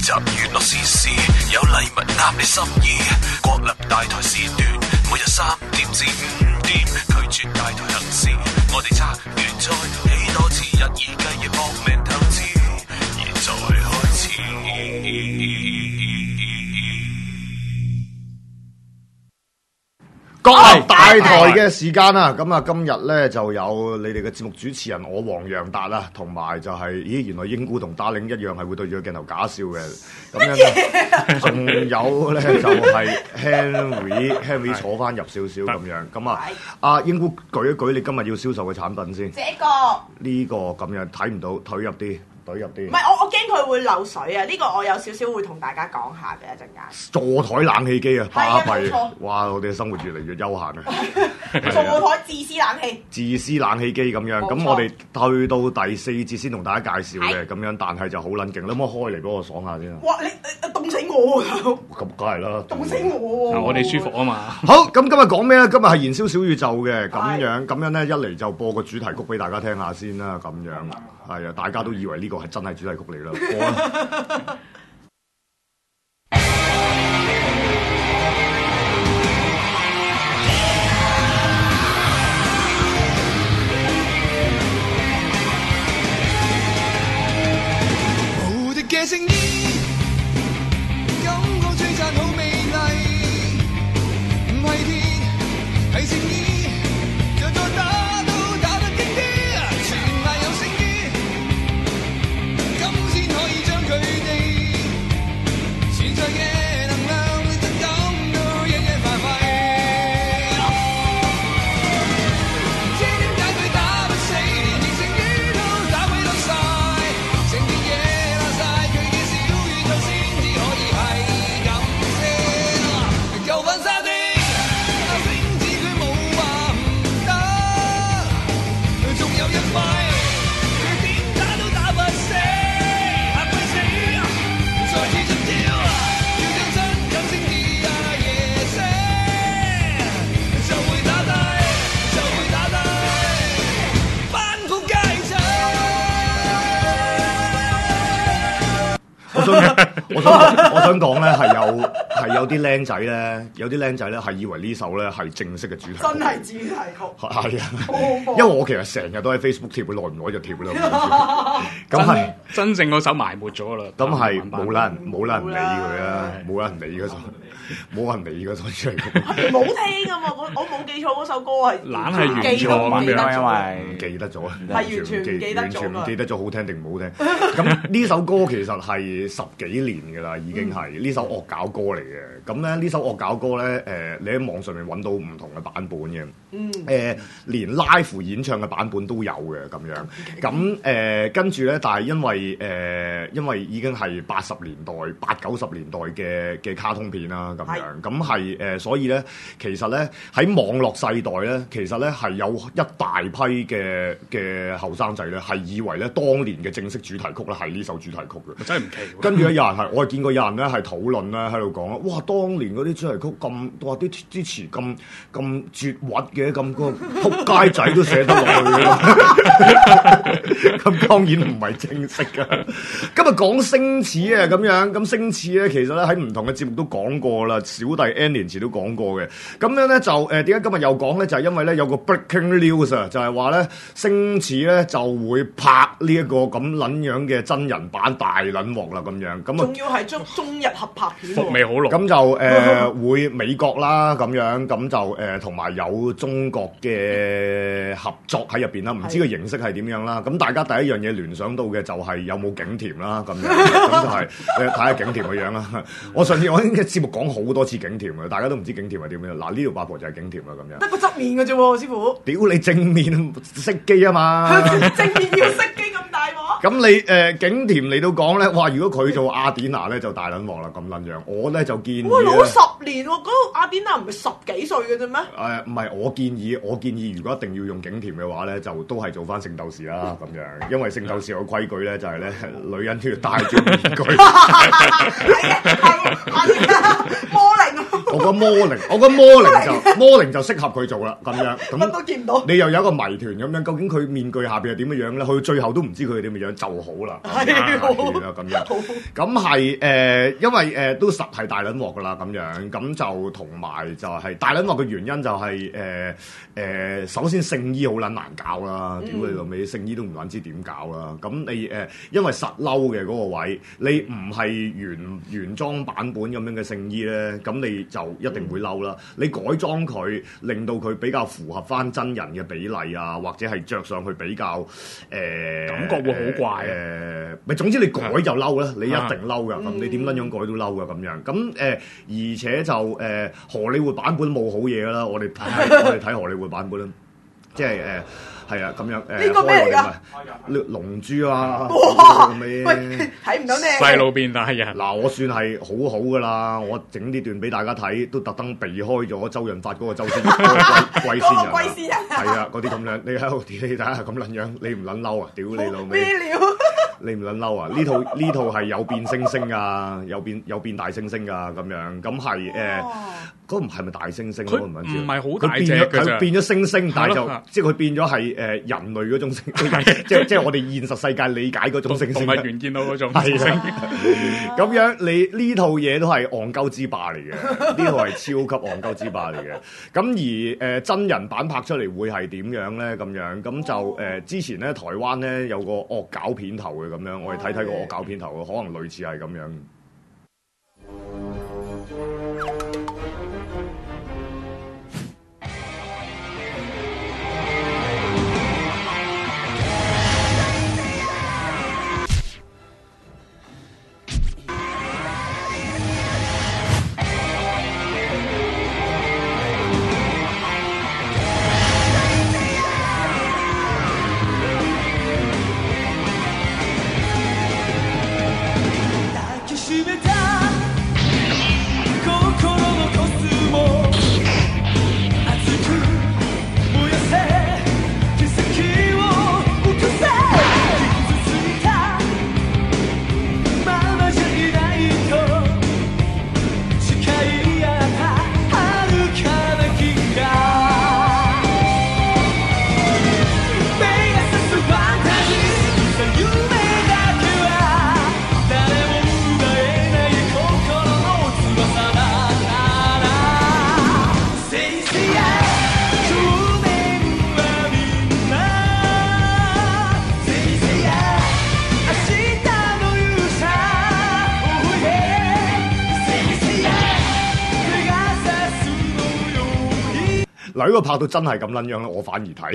集娛樂時事，有禮物啱你心意。國立大台時段，每日3點至5點，拒絕大台行事。我哋拆完再起多次，日以繼夜搏命投資。現在開始。 國立大台嘅時間啊，咁啊今日咧就有你哋嘅節目主持人我黃楊達啊，同埋就係、咦原來英姑同 Darling 一樣係會對住個鏡頭假笑嘅，咁樣咧，仲有咧就係 Henry 坐翻入少少咁樣，咁啊阿英姑舉一舉你今日要銷售嘅產品先，呢個咁樣睇唔到，退入啲。隊入啲， 唔係我驚佢會漏水啊！呢個我有少少會同大家講下嘅一陣間。 座台冷氣機啊，巴閉！ 冇錯哇！我哋嘅生活越嚟越悠閒啊！ 座台自私冷氣， 自私冷氣機咁樣，咁我哋去到第4節先同大家介紹嘅，咁樣，但係就好撚勁，你可唔可以開嚟俾我爽下先啊？ 哇！你凍死我喎！ 咁梗係啦， 凍死我喎！ 我哋舒服啊嘛。 好，咁今日講咩咧？今日係燃燒小宇宙嘅，咁樣咧，一嚟就播個主題曲俾大家聽下先啦，咁樣係啊，大家都以為呢個係真係主題曲嚟啦，播啦。 嘅聲音，感覺璀璨好美麗，唔係鐵，係誠意，着咗打都打得勁啲，全賴有誠意，咁先可以將佢哋存在嘅能量真感到日日快快。唔知點解佢打不死，連形成語都打鬼落晒，成件嘢。 我想講咧係有啲僆仔咧，有啲僆仔咧係以為呢首咧係正式嘅主題曲， 真係主題曲， 係啊，因為我其實成日都喺 Facebook 貼，耐唔耐就貼啦。咁係真正嗰首埋沒咗啦。 咁係冇人理佢啊，冇人理嗰首，冇人理嗰首主題曲。 冇聽㗎嘛，我冇記錯嗰首歌係懶係原錯咁樣，因為唔記得咗， 係完全唔記得咗， 完全唔記得咗好聽定唔好聽。咁呢首歌其實係10幾年㗎啦，已經係呢首惡搞歌嚟嘅。咁咧呢首惡搞歌咧，你喺網上面揾到唔同嘅版本嘅，連 live 演唱嘅版本都有嘅咁樣。咁跟住咧，但係因為已經係80年代、80-90年代嘅卡通片啦咁樣，咁係所以咧，其實咧喺網絡世代咧，其實咧係有一大批嘅後生仔咧係以為咧當年嘅正式主題曲咧係呢首主題曲嘅， 真係唔奇。 跟住咧有人係我係見過有人咧係討論咧喺度講啊，哇！當年嗰啲主題曲咁，哇！啲詞咁絕核嘅，咁個撲街仔都寫得落去嘅，咁當然唔係正式噶。今日講星矢啊，咁樣咁星矢咧，其實咧喺唔同嘅節目都講過啦，小弟 N 年前都講過嘅。咁樣咧就點解今日又講咧？就係因為咧有個 breaking news 啊，就係話咧星矢咧就會拍呢一個咁撚樣嘅真人版大撚鑊啦，咁樣咁啊， 仲要係中日合拍片， 伏味好濃。 咁就會美國啦，咁樣咁就同埋有中國嘅合作喺入邊啦，唔知個形式係點樣啦。咁大家第一樣嘢聯想到嘅就係有冇景甜啦，咁樣咁就係睇下景甜嘅樣啦。我上次我嘅節目講好多次景甜嘅，大家都唔知景甜係點樣。嗱，呢條八婆就係景甜啦，咁樣。 得個側面嘅啫喎，師傅。 屌你正面熄機啊嘛！ 正面要熄機咁大鑊。 咁你景甜嚟到講咧，哇！如果佢做阿典娜咧，就大撚鑊啦，咁撚樣。我咧就建議哇，老10年喎，嗰個阿典娜唔係10幾歲嘅啫咩？ 唔係，我建議，如果一定要用景甜嘅話咧，就都係做翻聖鬥士啦，咁樣。因為聖鬥士有規矩咧，就係咧女人都要戴住面具。 係魔靈。 我覺得魔靈就適合佢做啦，咁樣乜都見唔到。 你又有一個謎團咁樣，究竟佢面具下邊係點樣咧？去到最後都唔知佢係點樣就好啦，係啦咁樣。咁係因為都實係大撚鑊噶啦咁樣，咁就同埋就係大撚鑊嘅原因就係首先聖衣好撚難搞啦，屌你老味，聖衣都唔撚知點搞啦。咁你因為實嬲嘅嗰個位，你唔係原裝版本咁樣嘅聖衣咧，咁你就一定會嬲啦。你改裝佢，令到佢比較符合翻真人嘅比例啊，或者係着上去比較感覺會好怪咪總之你改就嬲啦，你一定嬲噶。咁你點撚樣改都嬲噶咁樣。咁而且就荷里活版本冇好嘢啦。我哋睇荷里活版本啦，即係係啊咁樣呢個咩嚟㗎？ 龍珠啊！ 哇！喂，睇唔到咩？ 細路變大人。 嗱，我算係好噶啦，我整呢段俾大家睇，都特登避開咗周潤發嗰個周先龜仙人，係啊，嗰啲咁樣，你喺度你睇下咁撚樣，你唔撚嬲啊？屌你老味！ 咩料？ 你唔撚嬲啊？呢套係有變猩猩啊，有變大猩猩噶咁樣，咁係嗰唔係咪大猩猩？我唔撚知。 唔係好大隻嘅佢變咗猩猩，但係就即係佢變咗係人類嗰種猩猩，即係我哋現實世界理解嗰種猩猩。動物園見到嗰種猩猩。咁樣你呢套嘢都係戇鳩之霸嚟嘅，呢套係超級戇鳩之霸嚟嘅。咁而真人版拍出嚟會係點樣咧？咁樣咁就之前咧台灣咧有個惡搞片頭嘅咁樣，我哋睇睇個惡搞片頭，可能類似係咁樣。嗱，呢個拍到真係咁撚樣咧，我反而睇，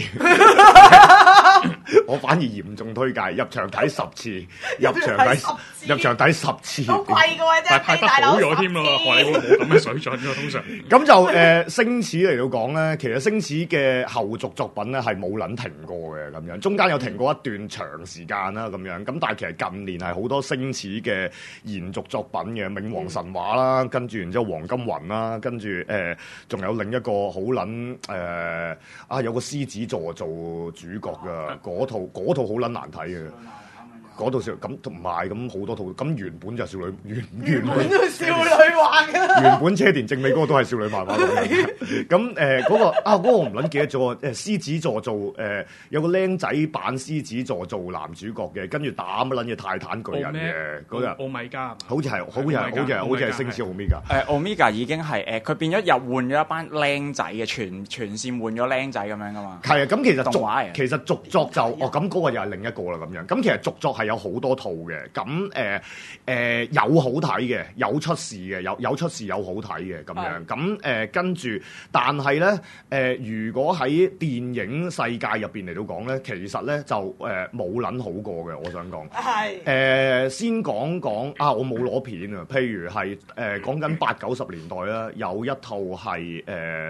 我反而嚴重推介入場睇10次，入場睇10次， 好貴嘅喎，真係拍得好咗添咯，荷里活冇咁嘅水準㗎，通常。 咁就星矢嚟到講咧，其實星矢嘅後續作品咧係冇撚停過嘅咁樣，中間有停過一段長時間啦咁樣，咁但係其實近年係好多星矢嘅延續作品嘅，冥王神話啦，跟住然之後黃金魂啦，跟住仲有另一個好撚有個獅子座做主角㗎，嗰套好撚難睇嘅。嗰套少咁唔係咁好多套，咁原本就少女原本都少女畫嘅。 原本車田正美嗰個都係少女漫畫咁嗰個我唔撚記得咗獅子座做有個僆仔扮獅子座做男主角嘅，跟住打乜撚嘢泰坦巨人嘅嗰日。 奧米加好似係星矢奧米加。 奧米加已經係佢變咗又換咗一班僆仔嘅全線換咗僆仔咁樣噶嘛。 係啊，咁其實續作就咁嗰個又係另一個啦咁樣。咁其實續作係有好多套嘅，咁有好睇嘅，有出事嘅，有出事有好睇嘅咁樣，咁跟住，但係咧如果喺電影世界入邊嚟到講咧，其實咧就冇撚好過嘅，我想講。係先講我冇攞片啊，譬如係講緊80-90年代啦，有一套係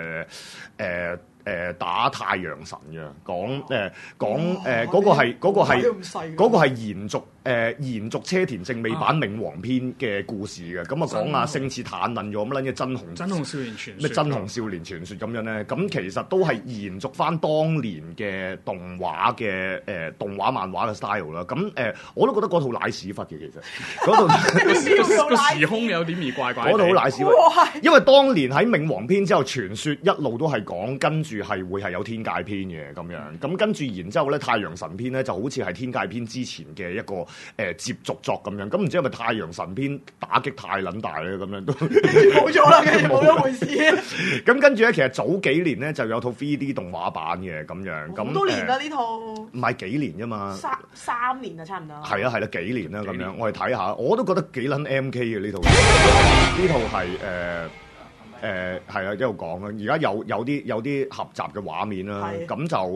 打太陽神嘅，嗰個係延續延續車田正美版冥王篇嘅故事嘅，咁啊講下星矢坦撚咗乜撚嘅真紅少年傳咩真紅少年傳說咁樣咧，咁其實都係延續翻當年嘅動畫嘅動畫漫畫嘅 style 啦。咁我都覺得嗰套奶屎忽嘅，其實嗰套個時空有點而怪怪地。 嗰套好奶屎忽，因為當年喺冥王篇之後傳說一路都係講跟住係會係有天界篇嘅咁樣，咁跟住然之後咧太陽神篇咧就好似係天界篇之前嘅一個接續作咁樣，咁唔知係咪太陽神篇打擊太撚大咧咁樣都冇咗啦，跟住冇咗回事。 咁跟住咧，其實早幾年咧就有套 3D 動畫版嘅咁樣，咁好多年啦呢套， 唔係幾年啫嘛， 三年啊差唔多。 係啦幾年啦咁樣，我哋睇下，我都覺得幾撚 MK 嘅呢套，呢套係係啊，一路講啦。而家有啲合集嘅畫面啦，咁就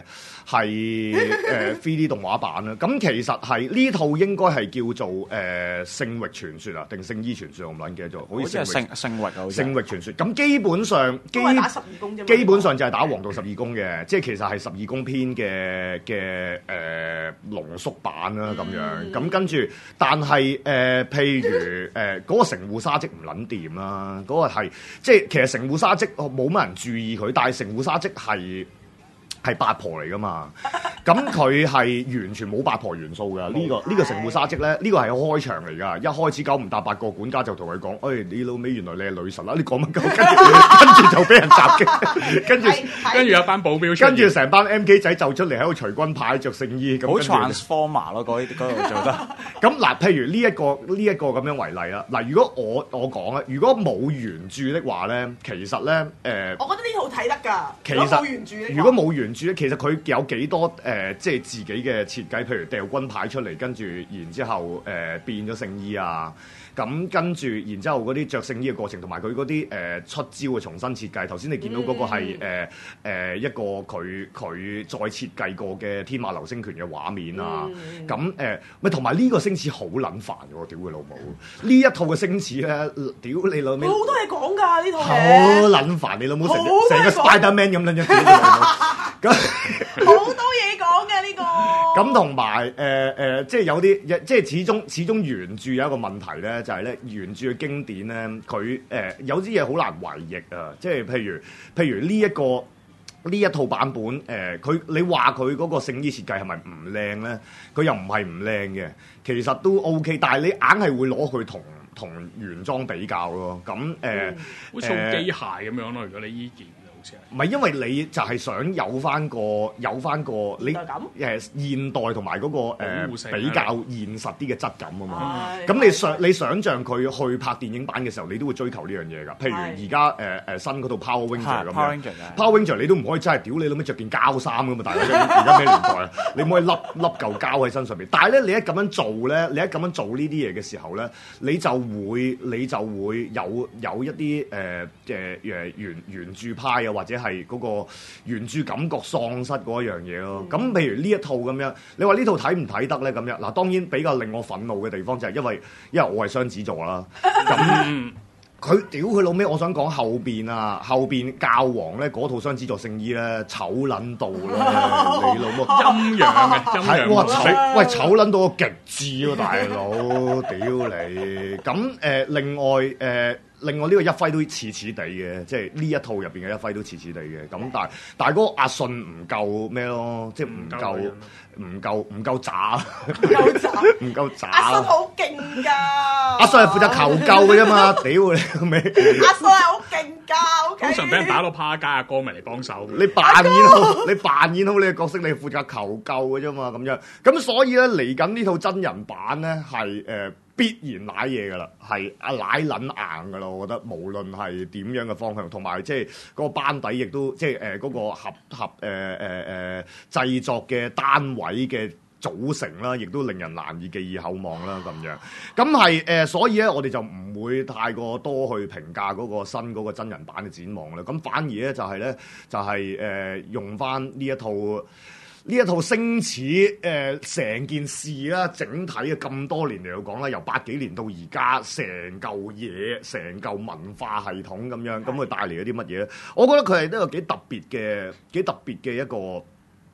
係3D 動畫版啦。咁其實係呢套應該係叫做聖域傳說啊，定聖衣傳說我唔撚記得咗，好似係聖域啊，聖域傳說。咁基本上打12宮啫， 基本上就係打黃道12宮嘅，即係其實係12宮篇嘅濃縮版啦咁樣。咁跟住，但係譬如嗰個城戶沙織唔撚掂啦，嗰個係。即係其實城戶沙織冇乜人注意佢，但係城戶沙織係八婆嚟噶嘛，咁佢係完全冇八婆元素㗎。呢個城戶沙織咧，呢個係開場嚟㗎。一開始9唔搭8個管家就同佢講：你老味原來你係女神啦！你講乜鳩？跟住就俾人襲擊，跟住有班保鏢出現， 跟住成班 MK 仔就出嚟喺度隨軍牌着聖衣， 好 Transformer 咯，嗰度做得。 咁嗱，譬如呢一個咁樣為例啦。嗱，如果我講咧，如果冇原著的話咧，其實咧我覺得呢套睇得㗎。 其實如果冇原著咧，其實佢有幾多即係自己嘅設計，譬如掉軍牌出嚟，跟住然之後變咗聖衣啊。咁跟住，然之後嗰啲着聖衣嘅過程，同埋佢嗰啲出招嘅重新設計。頭先你見到嗰個係一個佢再設計過嘅天馬流星拳嘅畫面啊。咁咪同埋呢個星矢好撚煩嘅喎，屌佢老母！呢一套嘅星矢咧，屌你老味！ 好多嘢講㗎呢套好撚煩，你老母成個 Spiderman 咁撚樣，屌你老母！咁好多嘢講嘅呢個。 咁同埋即係有啲，即係始終原著有一個問題咧，就係咧原著嘅經典咧，佢有啲嘢好難違譯啊！即係譬如呢一套版本你話佢嗰個聖衣設計係咪唔靚咧？佢又唔係唔靚嘅，其實都 OK， 但係你硬係會攞佢同原裝比較咯。咁好似好機械咁樣咯。如果你依件。 唔係，因為你就係想有翻個你現代同埋嗰個比較現實啲嘅質感啊嘛。咁你想像佢去拍電影版嘅時候，你都會追求呢樣嘢㗎。譬如而家新嗰套 Power Ranger 咁樣，Power Ranger 你都唔可以真係屌你諗咩着件膠衫㗎嘛？大佬而家咩年代啊？你唔可以笠嚿膠喺身上邊。但係咧，你一咁樣做咧，你一咁樣做呢啲嘢嘅時候咧，你就會有一啲原著派啊。或者係嗰個原著感覺喪失嗰一樣嘢咯。咁譬如呢一套咁樣，你話呢套睇唔睇得咧？咁樣嗱，當然比較令我憤怒嘅地方就係因為我係雙子座啦。咁佢屌佢老味，我想講後邊教皇咧嗰套雙子座聖衣咧醜撚到啦，你老母陰陽嘅， 係哇醜撚到個極致喎，大佬屌你！咁另外呢個一輝都似似地嘅，即係呢一套入邊嘅一輝都似似地嘅。咁但係嗰個阿信唔夠咩咯？即係唔夠渣，唔夠渣。 阿信好勁㗎， 阿信係負責求救嘅啫嘛，屌你老味！ 阿信係好勁㗎， 通常俾人打到趴街，阿哥咪嚟幫手。 你扮演好你嘅角色，你係負責求救嘅啫嘛，咁樣。咁所以咧嚟緊呢套真人版咧係必然舐嘢噶啦，係舐撚硬噶啦，我覺得無論係點樣嘅方向，同埋即係嗰個班底亦都即係嗰個合製作嘅單位嘅組成啦，亦都令人難以寄以厚望啦，咁樣。咁係所以咧，我哋就唔會太過多去評價嗰個新嗰個真人版嘅展望啦。咁反而咧就係用翻呢一套星矢成件事啦，整體嘅咁多年嚟講啦，由80幾年到而家，成嚿嘢，成嚿文化系統咁樣，咁佢帶嚟咗啲乜嘢咧？我覺得佢係一個幾特別嘅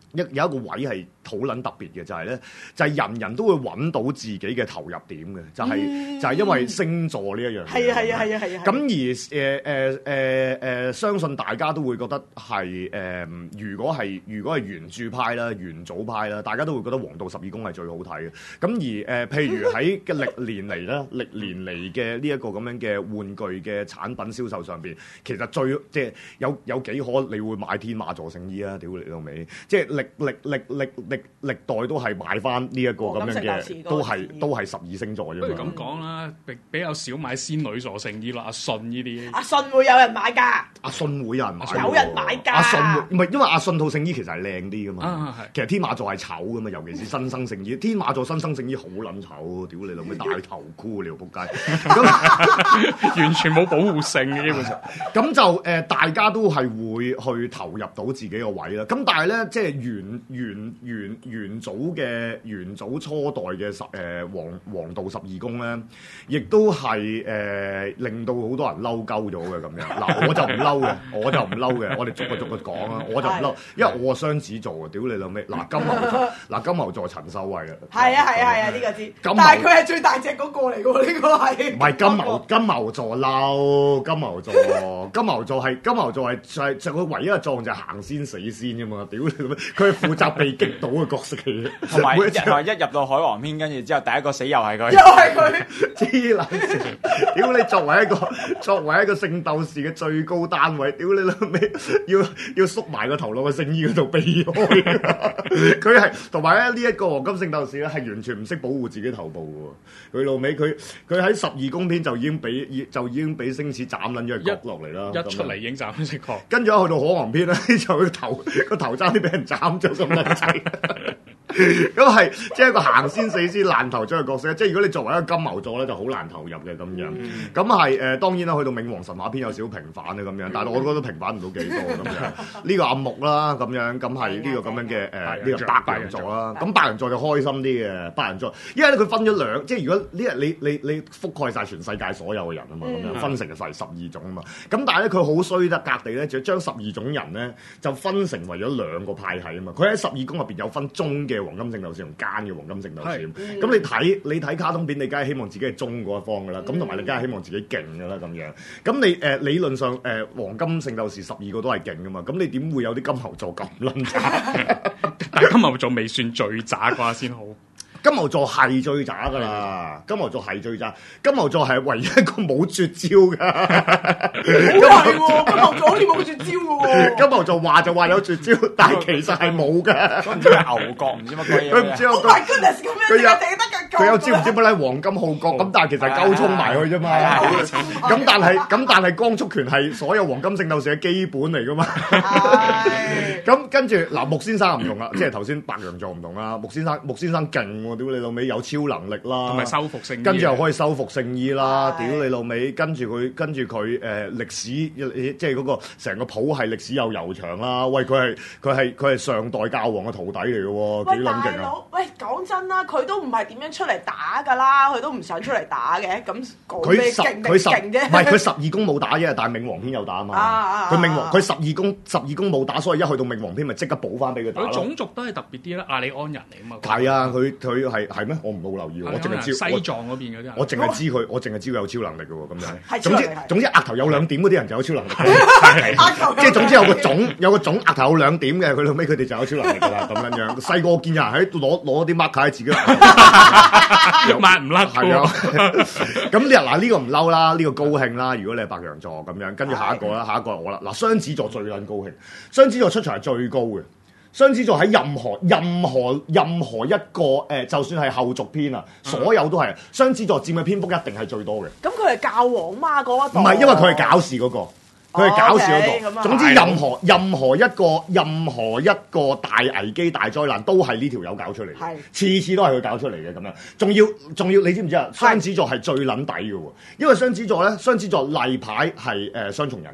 有一個位係好撚特別嘅，就係咧，就係人人都會揾到自己嘅投入點嘅，就係因為星座呢一樣嘢。 係啊。 咁而相信大家都會覺得係如果係原著派啦、元祖派啦，大家都會覺得黃道十二宮係最好睇嘅。咁而譬如喺嘅歷年嚟嘅呢一個咁樣嘅玩具嘅產品銷售上邊，其實即係有幾可你會買天馬座聖衣啊？屌你老味！即係歷代都係買翻呢一個咁樣嘅，都係12星座啫嘛。 不如咁講啦，比較少買仙女座聖衣啦，阿信呢啲。 阿信會有人買㗎。 阿信會有人買。 有人買㗎。 阿信唔係因為阿信套聖衣其實係靚啲㗎嘛。 係。 其實天馬座係醜㗎嘛，尤其是新生聖衣。天馬座新生聖衣好撚醜，屌你老味，大頭箍你仆街。咁完全冇保護性嘅基本上。 咁就大家都係會去投入到自己個位啦。咁但係咧，即係元祖初代嘅黃道十二宮咧，亦都係令到好多人嬲鳩咗嘅咁樣。嗱，我就唔嬲嘅，我哋逐個講啊，我就唔嬲，因為我係雙子座啊，屌你老味！嗱金牛座陳秀慧啊， 係啊，呢個知。但係佢係最大隻嗰個嚟嘅喎，呢個係。 唔係金牛座嬲，金牛座係就佢唯一嘅作用就係行先死先啫嘛，屌你老味！佢係負責被擊倒嘅角色嚟嘅， 同埋一入到海王篇，跟住之後第一個死又係佢， 黐撚線！屌你作為一個聖鬥士嘅最高單位，屌你老味要縮埋個頭落個聖衣嗰度避開，佢係同埋咧呢一個黃金聖鬥士咧係完全唔識保護自己頭部嘅喎，佢老味佢喺12宮篇就已經俾星矢斬撚咗個角落嚟啦， 一出嚟已經斬咗隻角， 跟住去到海王篇咧就個頭爭啲俾人斬咗咁撚滯。咁係即係一個行先死先爛頭將嘅角色，即係如果你作為一個金牛座咧，就好難投入嘅咁樣。咁係當然啦，去到冥王神話篇有少少平反啊咁樣，但係我覺得平反唔到幾多咁樣。呢個阿木啦咁樣，咁係呢個咁樣嘅呢個白羊座啦。咁白羊座就開心啲嘅白羊座，因為咧佢分咗兩，即係如果呢日你覆蓋晒全世界所有嘅人啊嘛，咁樣分成係12種啊嘛。咁但係咧佢好衰得隔地咧，就將12種人咧就分成為咗兩個派系啊嘛。佢喺12宮入邊有分中嘅黃金聖鬥士同奸嘅黃金聖鬥士，咁你睇卡通片，你梗係希望自己係中嗰一方噶啦，咁同埋你梗係希望自己勁噶啦咁樣。咁你理論上黃金聖鬥士12個都係勁噶嘛，咁你點會有啲金牛座咁撚渣？ 但係金牛座未算最渣啩先好。 金牛座係最渣噶啦，金牛座係最渣，金牛座係唯一一個冇絕招噶。 好係喎，金牛座好似冇絕招嘅喎。 金牛座話就話有絕招，但係其實係冇噶。 唔知係牛角，唔知乜鬼嘢。 佢唔知 Oh my goodness，咁樣淨係頂得嘅。 佢有知唔知乜咧？黃金號角咁，但係其實鳩衝埋去啫嘛。咁但係光速拳係所有黃金聖鬥士嘅基本嚟噶嘛。咁跟住嗱，木先生唔同啦，即係頭先白羊座唔同啦。木先生勁喎，屌你老味有超能力啦， 同埋修復聖衣， 跟住又可以修復聖衣啦，屌你老味，跟住佢歷史即係嗰個成個譜係歷史又悠長啦。喂，佢係上代教皇嘅徒弟嚟嘅喎，幾撚勁啊！ 喂，講真啦，佢都唔係點樣出嚟打㗎啦，佢都唔想出嚟打嘅，咁講咩勁定勁啫？ 唔係佢12宮冇打啫，但係冥王篇有打啊嘛。佢12宮冇打，所以一去到冥王篇咪即刻補翻俾佢打咯。 佢種族都係特別啲啦，亞利安人嚟啊嘛。 係啊，佢係咩？我唔好留意，我淨係知西藏嗰邊嗰啲人。 我淨係知佢有超能力嘅喎，咁樣。總之額頭有兩點嗰啲人就有超能力。即係總之有個種額頭有兩點嘅，佢後尾佢哋就有超能力㗎啦，咁樣樣。細個見人喺度攞啲 marker 喺自己， 抹唔甩。 係啊。咁你嗱呢個唔嬲啦，呢個高興啦。如果你係白羊座咁樣，跟住下一個係我啦。嗱，雙子座最撚高興，雙子座出場係最高嘅。雙子座喺任何一個就算係後續篇啊，所有都係雙子座佔嘅篇幅一定係最多嘅。 咁佢係教皇嘛嗰一度？ 唔係，因為佢係搞事嗰個，佢係搞事嗰個。總之任何一個大危機大災難都係呢條友搞出嚟嘅，次次都係佢搞出嚟嘅咁樣。仲要你知唔知啊？雙子座係最撚底嘅喎，因為雙子座例牌係雙重人格。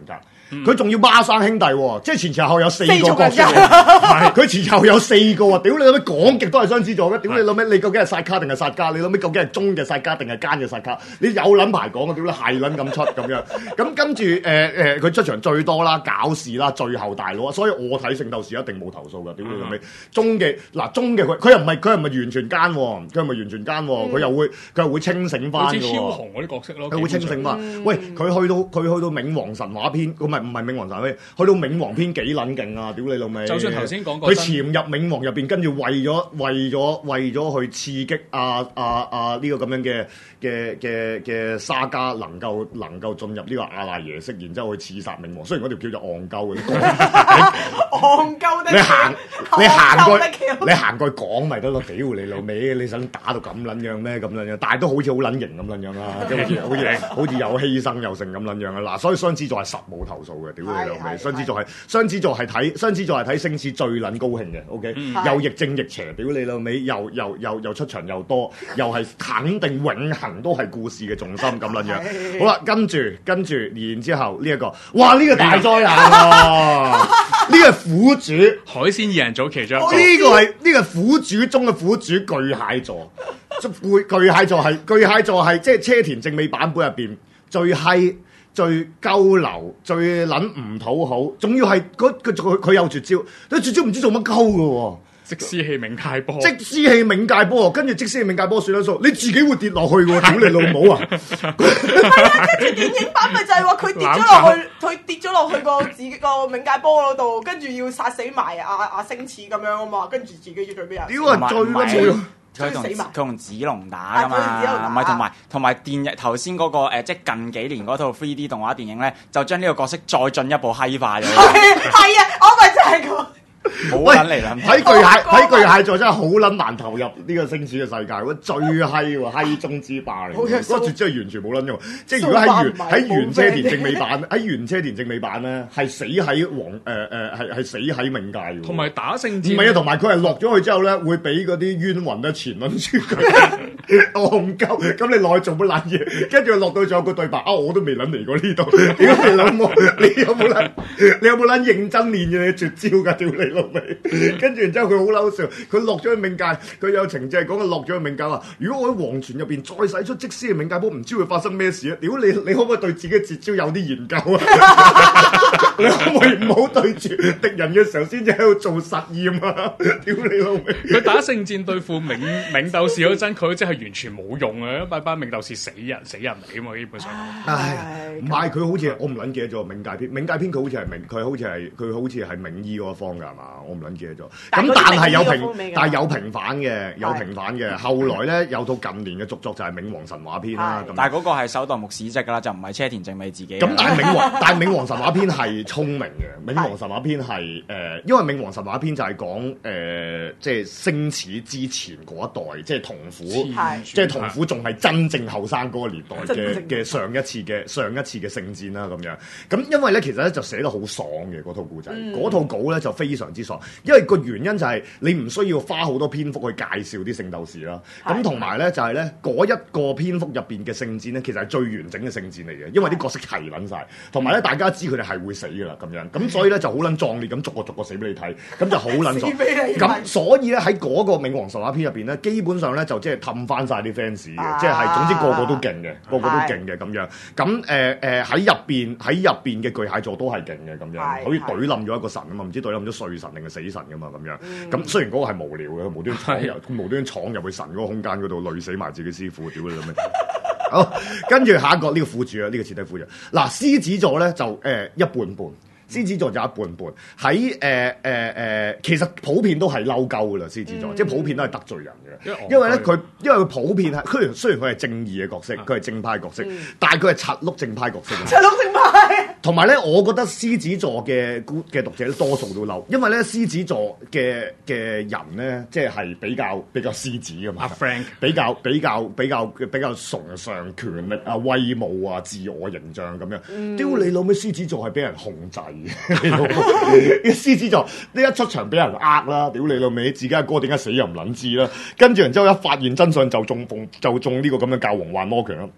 佢仲要孖生兄弟喎，即係前後有4個角色四重喎，佢前後有4個啊！屌你老味講極都係雙子座嘅，屌你老味你究竟係殺卡定係殺家？你老味究竟係忠嘅殺家定係奸嘅殺卡？你有撚排講啊！屌你係撚咁出咁樣，咁跟住佢出場最多啦，搞事啦，最後大佬啊！所以我睇聖鬥士一定冇投訴㗎，屌你老味忠嘅佢又唔係完全奸喎，佢又唔係完全奸喎，佢又會清醒翻㗎喎。 超紅嗰啲角色咯， 佢會清醒嘛？喂，佢去到冥王神話篇，唔係冥王神話篇，去到冥王篇幾撚勁啊！屌你老味！ 就算頭先講過， 佢潛入冥王入邊，跟住為咗去刺激呢個咁樣嘅沙加能夠進入呢個阿賴耶識，然之後去刺殺冥王。雖然嗰條橋就戇鳩嘅， 戇鳩得你行過去講咪得咯？屌你老味！你想打到咁撚樣咩？咁撚樣，但係都好似好撚型咁撚樣啦，即係好似有犧牲又成咁撚樣啊！嗱，所以雙子座係實冇投訴嘅，屌你老味！雙子座係睇星矢最撚高興嘅 ，OK，又亦正亦邪，屌你老味！又出場又多，又係肯定永恆都係故事嘅重心咁撚樣。好啦，跟住，然之後呢一個，哇！呢個大災難啊！呢個係苦主， 海鮮二人組其中一個。 呢個係苦主中嘅苦主巨蟹座。巨蟹座係即係車田正美版本入邊最閪、最鳩流、最撚唔討好，仲要係佢有絕招，佢絕招唔知做乜鳩嘅喎。 即師氣冥界波， 即師氣冥界波，跟住即師氣冥界波算啦數，你自己會跌落去喎，屌你老母啊！ 係啊，跟住電影版咪就係話佢跌咗落去個自己個冥界波嗰度，跟住要殺死埋阿星矢咁樣啊嘛，跟住自己要最尾人。 屌啊！最冇。 佢同子龍打噶嘛，唔係同埋電影頭先嗰個即係近幾年嗰套 3D 動畫電影咧，就將呢個角色再進一步閪化咗。 係啊，我咪就係個。 冇撚嚟啦！ 睇巨蟹座真係好撚難投入呢個星矢嘅世界，最閪喎，閪中之霸嚟。嗰絕真係完全冇撚用。即係如果喺原車田正美版咧，係死喺係死喺冥界嘅。 同埋打勝唔係啊，同埋佢係落咗去之後咧，會俾嗰啲冤魂咧纏撚住佢，戇鳩。咁你落去做乜撚嘢？跟住落到仲有個對白啊，我都未撚嚟過呢度。屌你諗我，你有冇撚認真練嘅絕招㗎？屌你！跟住然之後佢好嬲笑，佢落咗去冥界，佢有情節係講佢落咗去冥界話：如果我喺黃泉入邊再使出即師嘅冥界波，唔知會發生咩事啊！屌你可唔可以對自己嘅絕招有啲研究啊？你可唔可以唔好對住敵人嘅時候先至喺度做實驗啊？屌你老味！ 佢打聖戰對付冥鬥士嗰陣，佢真係完全冇用啊！一班冥鬥士死人嚟啊嘛，基本上。 唉，唔係佢好似我唔撚記得咗冥界篇佢好似係冥醫嗰一方㗎係嘛？我唔撚記得咗。咁但係有平反嘅。後來咧有套近年嘅續作就係冥王神話篇啦。 但係嗰個係首代目史跡㗎啦，就唔係車田正美自己。 咁但係冥王神話篇係聰明嘅。冥王神話篇係因為冥王神話篇就係講即係星矢之前嗰一代，即係童虎，即係童虎仲係真正後生嗰個年代嘅上一次嘅聖戰啦咁樣。咁因為咧其實咧就寫得好爽嘅嗰套故仔，嗰套稿咧就非常之爽。因為個原因就係你唔需要花好多篇幅去介紹啲聖鬥士啦。咁同埋咧就係咧嗰一個篇幅入邊嘅聖戰咧，其實係最完整嘅聖戰嚟嘅，因為啲角色齊撚晒，同埋咧大家知佢哋係會死㗎啦咁樣。咁所以咧就好撚壯烈咁逐個死俾你睇，咁就好撚爽。咁所以咧喺嗰個冥王神話篇入邊咧，基本上咧就即係氹翻晒啲 fans 嘅，即係總之個個都勁嘅，個個都勁嘅咁樣。咁喺入邊嘅巨蟹座都係勁嘅咁樣，好似懟冧咗一個神啊嘛，唔知懟冧咗睡神定係死神㗎嘛咁樣。咁雖然嗰個係無聊嘅，無端闖入去神嗰個空間嗰度累死埋自己師傅，屌你老味！好，跟住下一個呢個苦主啊，呢個徹底苦主。嗱，獅子座咧就一半半。獅子座就一半半，喺其實普遍都係嬲鳩噶啦，獅子座，即係普遍都係得罪人嘅。因為咧佢普遍係，雖然佢係正義嘅角色，佢係正派角色，但係佢係柒碌正派角色。 柒碌正派。同埋咧，我覺得獅子座嘅讀者多數都嬲，因為咧獅子座嘅人咧，即係比較獅子噶嘛。 阿 Frank 比較崇尚權力啊、威武啊、自我形象咁樣。屌你老味，獅子座係俾人控制。獅子座呢一出場俾人呃啦，屌你老味，自己阿哥點解死又唔撚知啦，跟住然之後一發現真相就中呢個咁嘅教皇幻魔拳啦。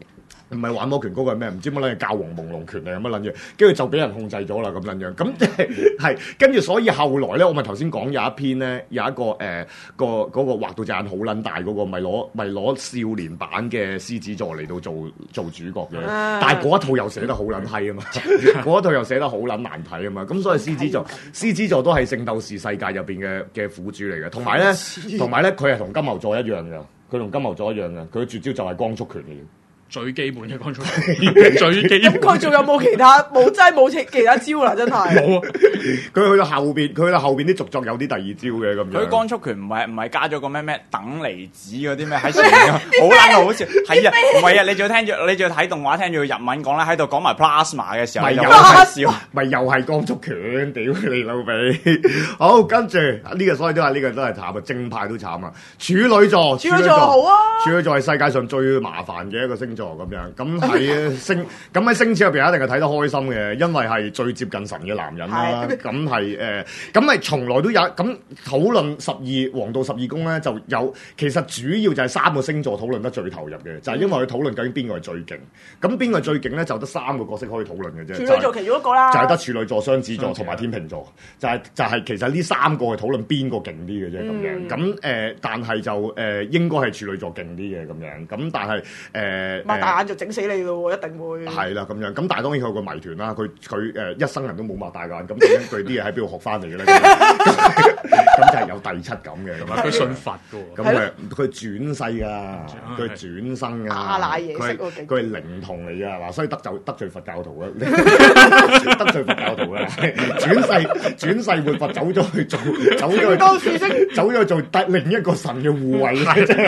唔係玩魔拳嗰個係咩？唔知乜撚嘢教皇朦朧拳定係乜撚嘢？跟住就俾人控制咗啦咁撚樣。咁即係跟住，所以後來咧，我咪頭先講有一篇咧，有一個嗰個畫到隻眼好撚大嗰個，咪攞少年版嘅獅子座嚟到做主角嘅。但係嗰一套又寫得好撚閪啊嘛，嗰一套又寫得好撚難睇啊嘛。咁所以獅子座都係聖鬥士世界入邊嘅苦主嚟嘅。同埋咧，佢係同金牛座一樣嘅。佢同金牛座一樣嘅，佢嘅絕招就係光速拳嚟嘅。 最基本嘅光速拳，最基本。 咁佢仲有冇其他？冇真係冇其他招啦，真係。 冇啊！ 佢去到後邊啲續作有啲第二招嘅咁樣。 佢光速拳唔係加咗個咩等離子嗰啲咩喺上面，好撚好笑。係啊，唔係啊，你仲要睇動畫，聽住日文講咧，喺度講埋 plasma 嘅時候， 咪又係笑， 咪又係光速拳，屌你老味！好，跟住呢個，所以都話呢個都係慘啊，正派都慘啊。處女座好啊，處女座係世界上最麻煩嘅一個星座咁樣。咁喺星矢入邊一定係睇得開心嘅，因為係最接近神嘅男人啦。咁係咁係從來都有咁討論黃道十二宮咧，就有其實主要就係3個星座討論得最投入嘅，就係因為佢討論究竟邊個係最勁。咁邊個係最勁咧？就得3個角色可以討論嘅啫。 處女座其中一個啦， 就係得處女座、雙子座同埋天秤座，就係其實呢3個係討論邊個勁啲嘅啫咁樣。咁但係就應該係處女座勁啲嘅咁樣。咁但係擘大眼就整死你咯，一定會。 係啦咁樣。咁但係當然佢有個謎團啦。佢一生人都冇擘大眼，咁究竟佢啲嘢喺邊度學翻嚟嘅咧？咁就係有第7感嘅咁樣。 佢信佛嘅喎。 咁佢轉世㗎，佢轉生㗎。 奶嘢識喎， 佢係靈童嚟㗎係嘛？所以得罪佛教徒啦，得罪佛教徒啦，轉世活佛走咗去做另一個神嘅護衛。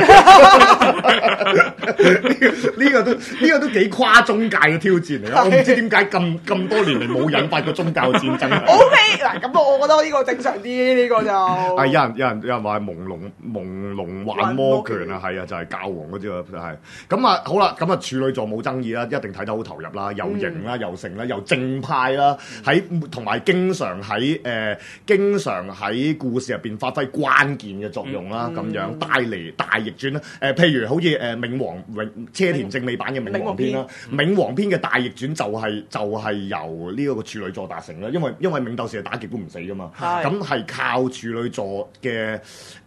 呢個都幾跨宗界嘅挑戰嚟啊！我唔知點解咁多年嚟冇引發過宗教戰爭。 O K 嗱，咁我覺得呢個正常啲，呢個就係有人話朦朧幻魔拳啊，係啊，就係教皇嗰啲啊，就係咁啊。好啦，咁啊處女座冇爭議啦，一定睇得好投入啦，又型啦，又成啦，又正派啦，同埋經常喺故事入邊發揮關鍵嘅作用啦，咁樣帶嚟大逆轉啦。譬如好似冥王車田正美版嘅冥王篇啦，冥王篇嘅大逆轉就係由呢個處女座達成啦，因為冥鬥士係打極都唔死噶嘛，咁係靠處女座嘅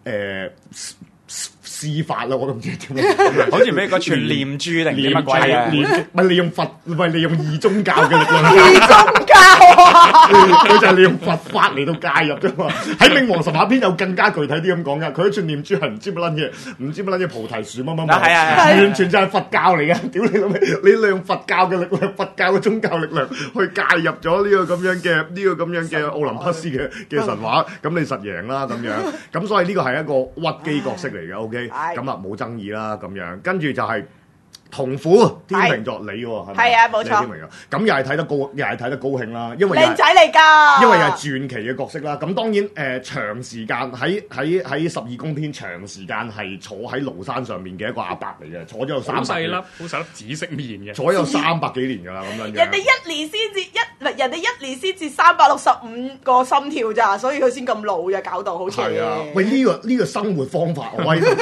施法啦，我都唔知點樣， 好似俾個傳念珠定乜鬼嘅， 唔係利用異宗教嘅力量， 異宗教啊！ 佢就係利用佛法嚟到介入啫嘛。喺冥王神話篇有更加具體啲咁講噶，佢一串念珠係唔知乜撚嘢菩提樹乜，完全就係佛教嚟嘅。屌你老味，你利用佛教嘅力量，佛教嘅宗教力量去介入咗呢個咁樣嘅奧林匹斯嘅神話，咁你實贏啦咁樣。咁所以呢個係一個屈機角色嚟嘅 ，OK， 咁啊冇爭議啦咁樣。跟住就係同虎天秤座你喎，係咪？ 係啊，冇錯。 天秤座咁又係睇得高興啦，因為靚仔嚟㗎， 因為又係傳奇嘅角色啦。咁當然長時間喺12宮篇長時間係坐喺廬山上面嘅一個阿伯嚟嘅，坐咗有300 好細粒紫色面嘅， 坐有300幾年㗎啦咁樣。 人哋一年先至365個心跳咋，所以佢先咁老咋，搞到好似。 係啊，喂呢個生活方法，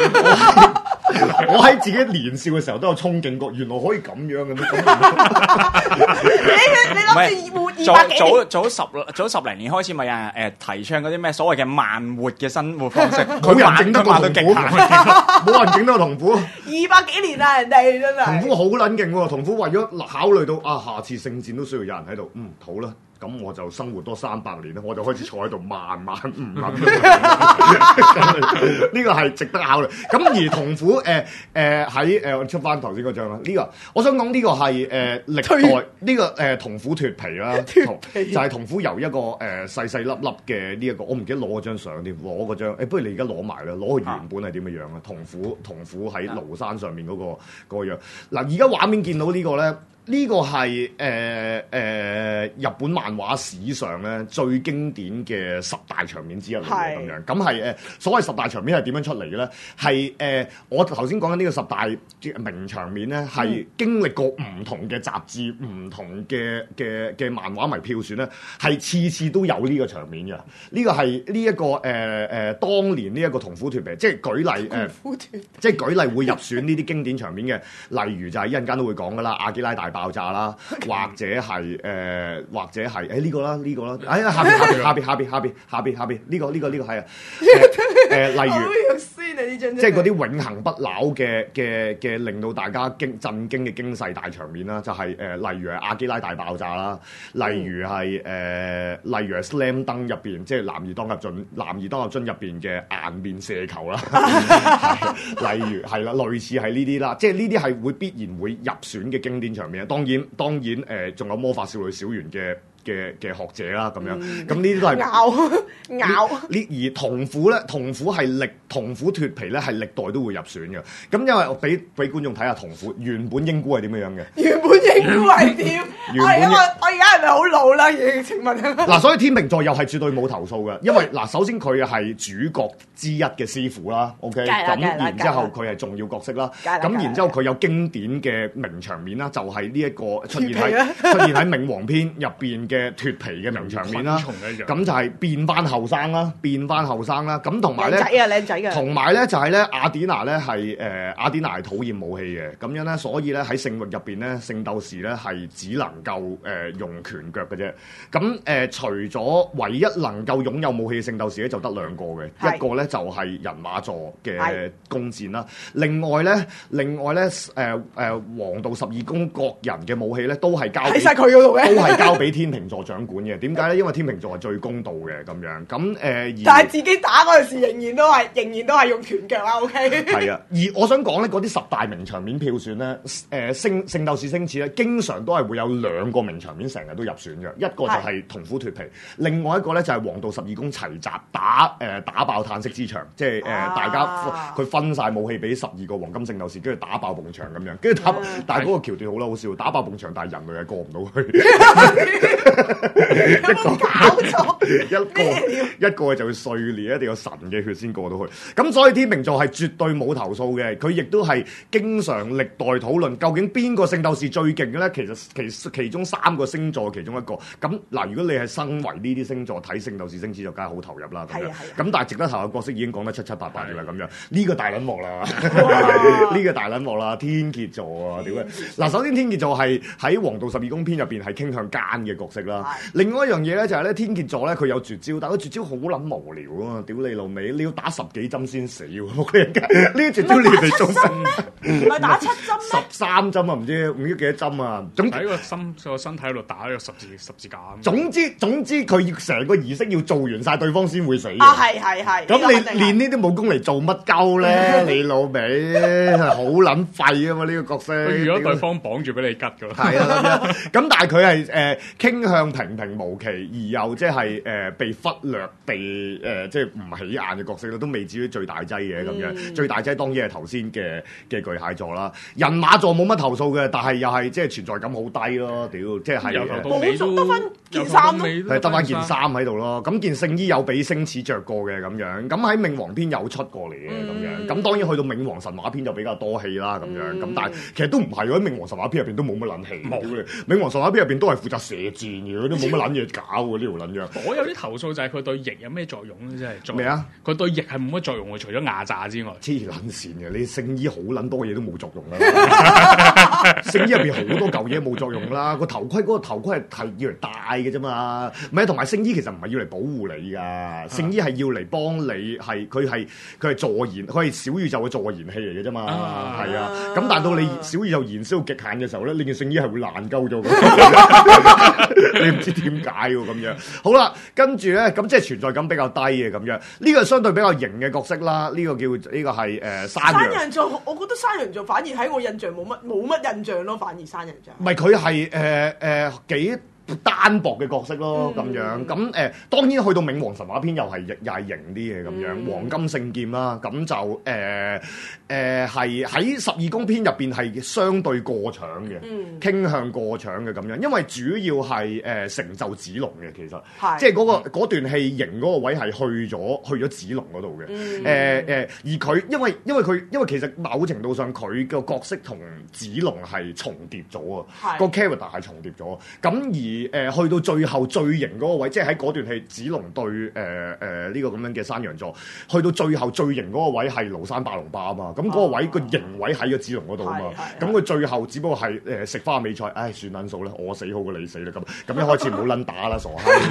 我喺自己年少嘅時候都有憧憬過，原來可以咁樣嘅咩？ 你諗住活200幾年？ 早10零年開始咪有人提倡嗰啲咩所謂嘅慢活嘅生活方式， 冇人整得過同虎，冇人整得過同虎。 200幾年啦，人哋真係。 同虎好撚勁喎，同虎為咗考慮到下次聖戰都需要有人喺度，好啦。咁我就生活多300年啦，我就開始坐喺度慢慢唔諗。呢個係值得考慮。咁而同虎喺出翻頭先嗰張啦，呢個我想講呢個係歷代呢個同虎脫皮啦，就係同虎由一個細細粒粒嘅呢一個，我唔記得攞嗰張相添，攞嗰張不如你而家攞埋啦，攞佢原本係點嘅樣啊？同虎喺廬山上面嗰個樣。嗱，而家畫面見到呢個咧。 呢個係日本漫畫史上咧最經典嘅10大場面之一嚟嘅咁樣。咁係所謂10大場面係點樣出嚟嘅咧？係我頭先講緊呢個10大名場面咧，係經歷過唔同嘅雜誌、唔同嘅漫畫迷票選咧，係次次都有呢個場面嘅。呢個係呢一個當年呢一個同虎脫皮，即係舉例即係舉例會入選呢啲經典場面嘅，例如就係一陣間都會講噶啦，阿基拉大爆炸啦，或者係呢個啦，下邊呢個係啊，例如即係嗰啲永恆不朽嘅令到大家震驚嘅驚世大場面啦，就係例如係阿基拉大爆炸啦，例如係 Slam Dunk 入邊，即係男兒當入樽入邊嘅顏面射球啦，例如係啦，類似係呢啲啦，即係呢啲係會必然會入選嘅經典場面。當然仲有魔法少女小圓嘅學者啦，咁樣咁呢啲都係咬而同虎係同虎脫皮咧，係歷代都會入選嘅。咁因為我俾觀眾睇下同虎原本英姑係點樣嘅。原本英姑係點？我而家係咪好老啦？請問嗱，所以天秤座又係絕對冇投訴嘅，因為嗱，首先佢係主角之一嘅師傅啦，OK，咁然之後佢係重要角色啦，咁然之後佢有經典嘅名場面啦，就係呢一個出現喺冥王篇入邊嘅脫皮嘅名場面啦，咁就係變翻後生啦，咁同埋咧，靚仔嘅，同埋咧就係咧雅典娜咧雅典娜係討厭武器嘅，咁樣咧，所以咧喺聖域入邊咧，聖鬥士咧係只能夠用拳腳嘅啫。咁除咗唯一能夠擁有武器嘅聖鬥士咧，就得兩個嘅，一個咧就係人馬座嘅弓箭啦，另外咧黃道12宮各人嘅武器咧都係交喺晒佢嗰度嘅，都係交俾天秤座掌管嘅。點解咧？因為天秤座係最公道嘅咁樣。咁但係自己打嗰陣時仍然都係用拳腳啦。OK。係啊，而我想講咧，嗰啲10大名場面票選咧，聖鬥士星矢咧，經常都係會有2個名場面成日都入選嘅，一個就係同虎脫皮，另外一個咧就係黃道12宮齊集打爆嘆息之場，即係大家佢分晒武器俾12個黃金聖鬥士，跟住打爆埲牆咁樣，跟住但係嗰個橋段好啦，好笑，打爆埲牆，但係人類係過唔到去。一個就要碎裂，一定要神嘅血先過到去。咁所以天秤座係絕對冇投訴嘅，佢亦都係經常歷代討論究竟邊個聖鬥士最勁嘅咧？其中3個星座其中一個。咁嗱，如果你係身為呢啲星座睇聖鬥士星矢就梗係好投入啦。咁樣咁但係值得投嘅角色已經講得七七八八嘅啦。咁樣呢個大撚幕啦，呢個大撚幕啦，天蠍座啊，屌嘅嗱！首先天蠍座係喺黃道12宮篇入邊係傾向奸嘅角色啦。另外一樣嘢咧就係咧，天蠍座咧佢有絕招，但係佢絕招好撚無聊啊嘛！屌你老味，你要打10幾針先死喎！呢啲絕招你哋做咩？唔係打7針咩？13針啊，唔知幾多針啊！喺個身體度打咗十字架。總之佢要成個儀式要做完晒對方先會死。係。咁你練呢啲武功嚟做乜鳩咧？你老味好撚廢啊嘛！呢個角色。如果對方綁住俾你吉㗎。係啊，咁但係佢係傾向平平無奇，而又即係被忽略、即係唔起眼嘅角色都未至於最大劑嘅咁樣。最大劑當然係頭先嘅巨蟹座啦。人馬座冇乜投訴嘅，但係又係即係存在感好低咯。屌，即係由頭到尾都得翻件衫咯，係得翻件衫喺度咯。咁件聖衣有俾星矢着過嘅咁樣。咁喺冥王篇有出過嚟嘅咁樣。咁當然去到冥王神話篇就比較多戲啦咁樣。咁但係其實都唔係喎，喺冥王神話篇入邊都冇乜撚戲。冥王神話篇入邊都係負責射箭嘅，都冇乜撚嘢搞喎呢條撚樣。我有啲投訴就係佢對翼有咩作用咧？真係咩啊？佢對翼係冇乜作用嘅，除咗壓榨之外。黐撚線嘅，你聖衣好撚多嘢都冇作用啦。聖衣入邊好多舊嘢冇作用啦。個頭盔嗰個頭盔係要嚟戴嘅啫嘛。唔係，同埋聖衣其實唔係要嚟保護你㗎。聖衣係要嚟幫你佢係助燃，佢係小宇宙嘅助燃器嚟嘅啫嘛。係啊。咁但係到你小宇宙燃燒極限嘅時候咧，你件聖衣係會爛鳩咗。你唔知點解喎咁樣。好啦，跟住咧咁即係存在感比較低嘅咁樣。呢個相對比較型嘅角色啦。呢個係山羊座。我覺得山羊座反而喺我印象冇乜印象咯，反而山羊座。唔係佢係單薄嘅角色咯，咁樣咁當然去到冥王神話篇又係型啲嘅咁樣，黃金聖劍啦，咁就係喺十二宮篇入邊係相對過場嘅，傾向過場嘅咁樣，因為主要係成就子龍嘅，其實即係嗰段戲型嗰個位係去咗子龍嗰度嘅，而佢因為其實某程度上佢個角色同子龍係重疊咗啊，個 character 係重疊咗，咁而去到最後最型嗰個位，即係喺嗰段戲子龍對呢個咁樣嘅山羊座，去到最後最型嗰個位係廬山霸龍霸啊嘛，咁嗰個位個型位喺咗子龍嗰度啊嘛，咁佢最後只不過係食花美菜，唉算撚數啦，我死好過你死啦咁一開始唔好撚打啦，傻閪！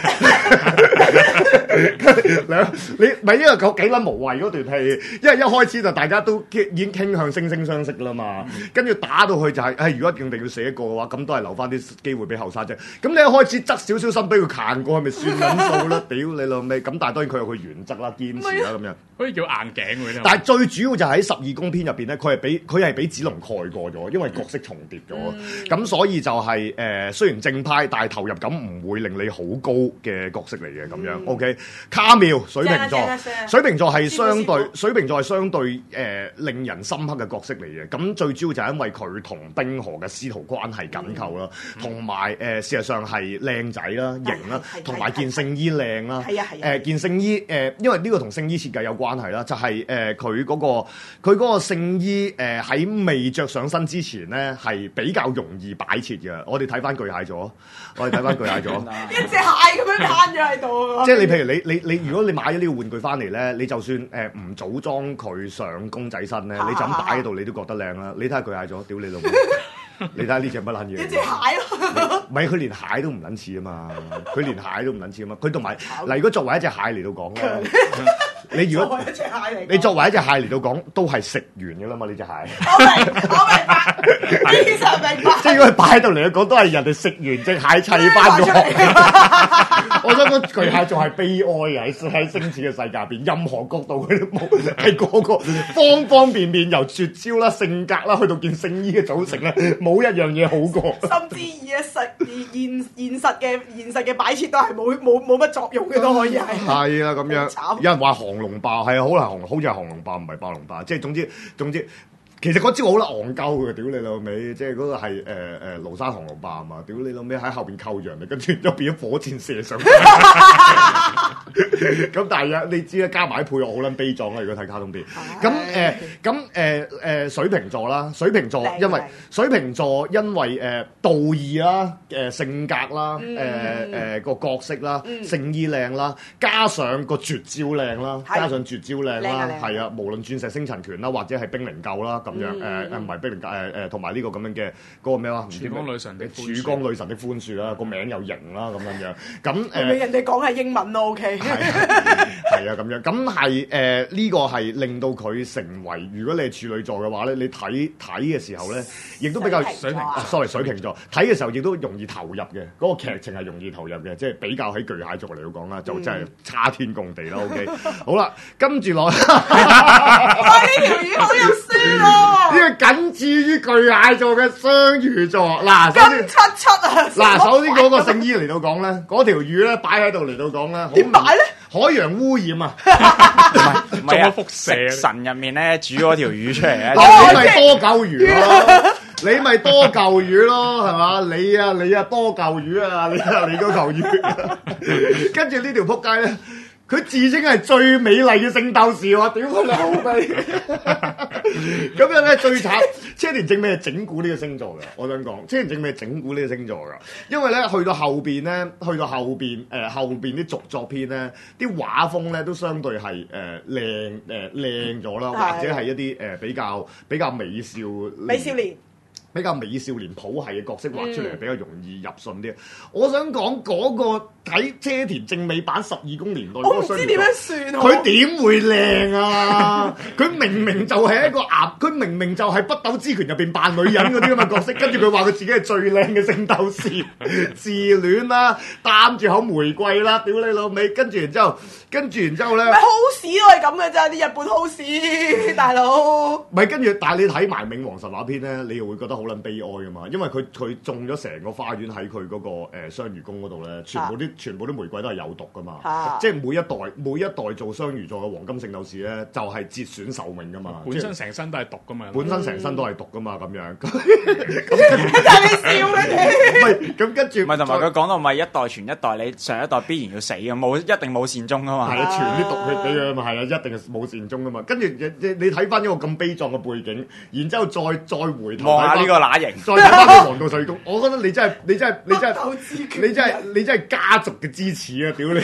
你咪因為佢幾撚無謂嗰段戲，因為一開始就大家都已經傾向惺惺相惜啦嘛，跟住打到去就係，如果一定要死一個嘅話，咁都係留翻啲機會俾後生啫。咁你一開始側少少心俾佢行過，係咪算撚數啦？屌你老味！咁但係當然佢有佢原則啦、堅持啦咁樣。 可以叫硬頸喎， 但係最主要就喺十二宮篇入邊咧，佢係俾子龍蓋過咗，因為角色重疊咗。咁所以就係雖然正派，但係投入感唔會令你好高嘅角色嚟嘅咁樣。OK， 卡妙水瓶座，水瓶座係相對令人深刻嘅角色嚟嘅。咁最主要就係因為佢同冰河嘅師徒關係緊扣啦，同埋事實上係靚仔啦、型啦，同埋件聖衣靚啦。件聖衣因為呢個同聖衣設計有關係啦，就係佢嗰個聖衣喺未着上身之前咧係比較容易擺設嘅。我哋睇翻巨蟹座，一隻蟹咁樣攤咗喺度。 即係你譬如你如果你買咗呢個玩具翻嚟咧，你就算唔組裝佢上公仔身咧，你就咁擺喺度，你都覺得靚啦。你睇下巨蟹座，屌你老母！你睇下呢隻乜撚嘢？ 一隻蟹咯， 唔係佢連蟹都唔撚似啊嘛！佢連蟹都唔撚似啊嘛！佢同埋嗱，如果作為一隻蟹嚟到講咧，你如果你作為一隻蟹嚟到講，都係食完嘅啦嘛！呢隻蟹， 我明白，非常明白。 即係如果佢擺喺度嚟講，都係人哋食完隻蟹砌翻咗。我想講巨蟹仲係悲哀嘅喺星矢嘅世界入邊，任何角度佢都冇，係個個方方面面由絕招啦、性格啦，去到件聖衣嘅組成咧。冇一樣嘢好過， 甚至現實嘅擺設都係冇乜作用嘅，都可以係。 係啊，咁樣有人話降龍霸係啊，好似係降龍霸，唔係霸龍霸，即係總之。其實嗰招好撚戇鳩嘅，屌你老味！即係嗰個係廬山降龍霸啊嘛，屌你老味喺後邊扣羊嚟，跟住又變咗火箭射上去。咁但係你知啦，加埋配樂好撚悲壯啦！如果睇卡通片，咁水瓶座啦，水瓶座因為道義啦、性格啦、個角色啦、聖衣靚啦，加上個絕招靚啦，係啊，無論鑽石星塵拳啦，或者係冰靈救啦。咁樣唔係冰靈同埋呢個咁樣嘅嗰個咩話？ 曙光女神的寬恕啦， 個名又型啦咁樣。咁人哋講係英文咯 ，OK。 係啊，咁樣咁係呢個係令到佢成為，如果你係處女座嘅話咧，你睇嘅時候咧，亦都比較水瓶座睇嘅時候亦都容易投入嘅，嗰個劇情係容易投入嘅，即係比較喺巨蟹座嚟講啦，就真係差天共地啦。OK， 好啦，跟住落， 哇！呢條魚好有書咯〜 呢個僅次於巨蟹座嘅雙魚座，嗱， 金七啊！ 嗱，首先嗰個聖衣嚟到講咧，嗰條魚咧擺喺度嚟到講咧， 點擺咧？ 海洋污染啊！ 唔係啊，輻射神入面咧煮嗰條魚出嚟咧， 你咪多嚿魚咯，你咪多嚿魚咯，係嘛？你啊多嚿魚啊，你嗰嚿魚，跟住呢條撲街咧。佢自稱係最美麗嘅聖鬥士喎，屌佢老味！咁樣咧最慘，車田正美係整蠱呢個星座嘅。我想講，車田正美係整蠱呢個星座㗎，因為咧去到後邊啲續作篇咧，啲畫風咧都相對係靚咗啦，或者係一啲比較美少年。比較美少年譜系嘅角色畫出嚟係比較容易入信啲。我想講嗰個睇車田正美版12宮年代嗰個雙魚座，我唔知點樣算好。佢點會靚啊？佢明明就係一個佢明明就係北斗之拳入邊扮女人嗰啲咁嘅角色，跟住佢話佢自己係最靚嘅聖鬥士，自戀啦，擔住口玫瑰啦，屌你老味！跟住然之後咧， 咪好屎都係咁嘅啫，啲日本好屎大佬。 唔係跟住，但係你睇埋冥王神話篇咧，你又會覺得好撚悲哀啊嘛，因為佢種咗成個花園喺佢嗰個雙魚宮嗰度咧，全部啲玫瑰都係有毒噶嘛，即係每一代做雙魚座嘅黃金聖鬥士咧，就係節選壽命噶嘛， 本身成身都係毒噶嘛， 本身成身都係毒噶嘛咁樣。 但係你笑嘅你。 唔係咁跟住， 唔係同埋佢講到咪一代傳一代，你上一代必然要死嘅，一定冇善終噶嘛。 係啊，傳啲毒血俾佢啊嘛，係啊，一定係冇善終噶嘛。跟住你睇翻呢個咁悲壯嘅背景，然之後再回頭望下呢個乸型， 再睇翻個黃道水宮，我覺得你真係家族嘅支持啊！屌你，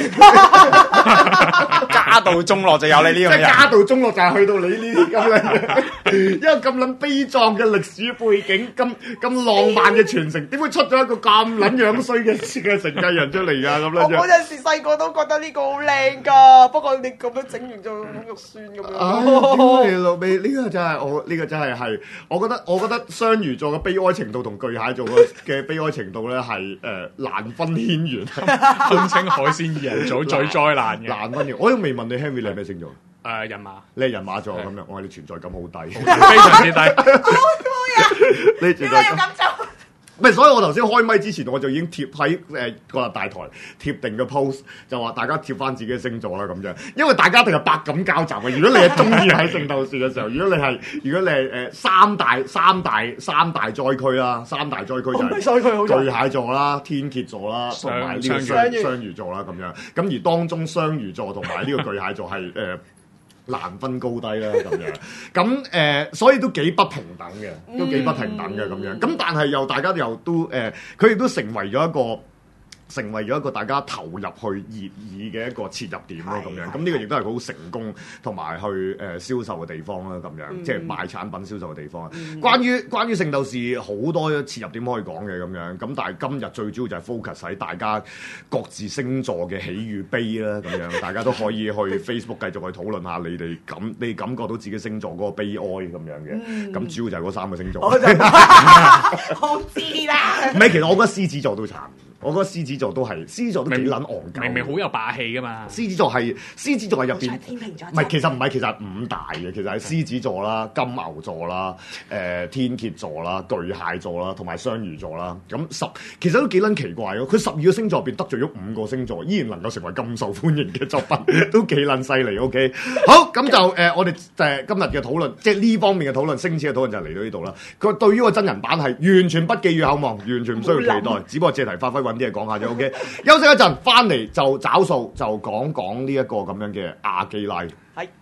家道中落就有你呢個人， 即係家道中落就係去到你呢啲咁樣，一個咁撚悲壯嘅歷史背景，咁浪漫嘅傳承，點會出咗一個咁撚樣衰嘅承繼人出嚟㗎？咁樣我嗰陣時細個都覺得呢個好靚㗎，不過你咁樣整完就好肉酸咁樣。 屌你老味，呢個真係我覺得雙魚座嘅悲哀程度同巨蟹座嘅悲哀程度咧係難分軒轅， 堪稱海鮮二人組最災難嘅。 難分嘅。我都未問你 Henry 你係咩星座？ 人馬， 你係人馬座咁樣，我話你存在感好低， 非常之低。 你存在感。 咁做。 唔係，所以我頭先開咪之前，我就已經貼喺國立大台貼定個 post，就話大家貼翻自己嘅星座啦咁樣，因為大家一定係百感交集嘅。如果你係中意喺聖鬥士嘅時候，如果你係三大災區啦，三大災區就係巨蟹座啦、天蝎座啦，同埋呢個雙魚座啦咁樣。咁而當中雙魚座同埋呢個巨蟹座係難分高低啦咁樣，咁所以都幾不平等嘅，都幾不平等嘅咁樣。咁但係大家又都佢亦都成為咗一個大家投入去熱議嘅一個切入點咯，咁樣。咁呢個亦都係好成功同埋去銷售嘅地方啦，咁樣，即係賣產品銷售嘅地方。關於聖鬥士好多切入點可以講嘅咁樣，咁但係今日最主要就係 focus 喺大家各自星座嘅喜與悲啦，咁樣大家都可以去 Facebook 繼續去討論下你感覺到自己星座嗰個悲哀咁樣嘅。咁主要就係嗰3個星座。 我知啦。 唔係，其實我覺得獅子座都慘。我覺得獅子座都幾撚戇鳩， 明明好有霸氣噶嘛。 獅子座係入邊， 天秤座唔係其實係5大嘅，其實係獅子座啦、金牛座啦、天蝎座啦、巨蟹座啦，同埋雙魚座啦。咁其實都幾撚奇怪咯。佢12個星座入邊得罪咗5個星座，依然能夠成為咁受歡迎嘅作品，都幾撚犀利。OK， 好，咁就我哋今日嘅討論，即係呢方面嘅討論，星矢嘅討論就嚟到呢度啦。佢對於個真人版係完全不寄予厚望，完全唔需要期待，只不過借題發揮啲嘢講下啫。OK， 休息一陣，翻嚟就找數，就講呢一個咁樣嘅阿基拉。 係。